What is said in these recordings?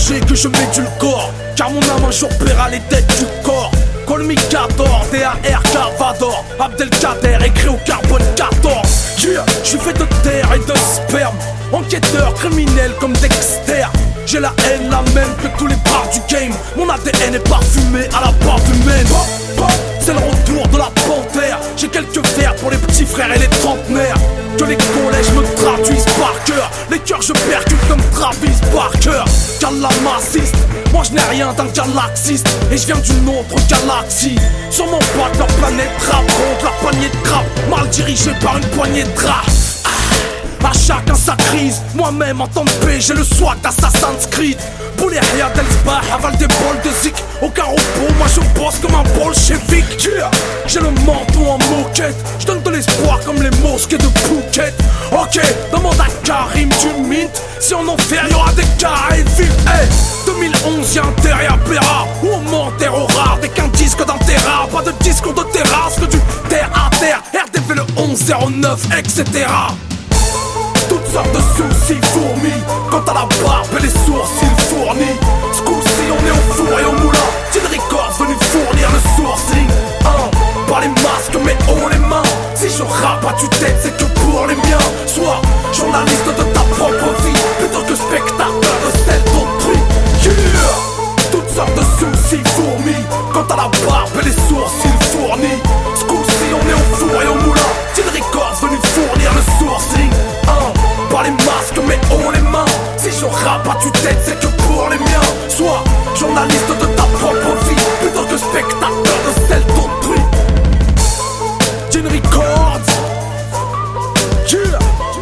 danger que je mets du corps, car mon âme un jour paiera les dettes du corps. Call me Cador, D-A-R Cavador, Abdelkader, écrit au carbone 14. Yeah, j'suis fait de terre et de sperme, enquêteur criminel comme Dexter. J'ai la haine, la même que tous les bars du game. Mon ADN est parfumé à la barbe humaine. C'est le retour de la panthère. J'ai quelques vers pour les petits frères et les trentenaires. Que les collèges me traduisent par cœur. Les cœurs je percute comme Travis Barker. Calamassiste, moi je n'ai rien d'un galaxiste. Et je viens d'une autre galaxie. Sûrement pas de leur planète rap, contre la poignée de crabe, mal dirigée par une poignée de draps. À chacun sa crise, moi-même en temps de paix, j'ai le swag d'Assassin's Creed. Poulet Ria d'Elsbach, avale des bols de zik. Aucun repos, moi je bosse comme un bolchevique. Yeah. J'ai le menton en moquette, je donne de l'espoir comme les mosquées de Phuket. Ok, demande à Karim du Mint, si en enfer y'aura des cas et vives. Hey, 2011 y'a un derrière Béra, où on m'enterre au rare dès qu'un disque d'un terrain. Pas de discours de terrasse, que du terre à terre. RDV le 1109, etc. Toutes sortes de soucis fourmis, quant à la barbe et les sourcils fournis. Ce coup-ci on est au four et au moulin. Tin Records venu fournir le sourcing. Pas les masques mais haut les mains. Si je rappe à tue-tête c'est que pour les miens. Sois journaliste de ta propre vie, plutôt que spectateur de celle d'autrui. Yeah. Toutes sortes de soucis fourmis, quant à la barbe et les sourcils fournis. Ce coup-ci on est au four et au moulin. Tin Records venu fournir le sourcing. Pas les masques mais haut les mains. Si je rappe à tue-tête c'est que pour les miens. Sois journaliste de ta propre vie, plutôt que spectateur de celle d'autrui. Tin Records. Yeah.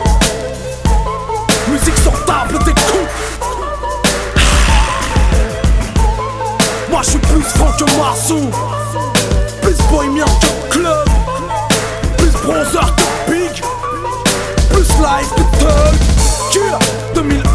Musique sur table d'écoute. Moi je suis plus franc que Marceau, plus bohémien que club, plus bronzer que big, plus live que thug. Yeah. 2001